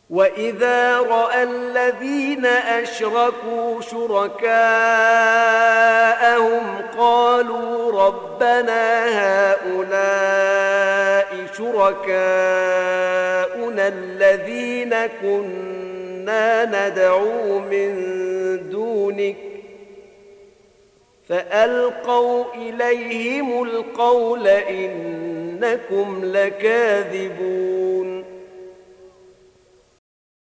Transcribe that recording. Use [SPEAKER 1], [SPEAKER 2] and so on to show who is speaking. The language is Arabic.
[SPEAKER 1] وإذا رأى الذين أشركوا شركاءهم قالوا ربنا هؤلاء شركاؤنا الذين كنا ندعو من دونك فألقوا إليهم القول إنكم لكاذبون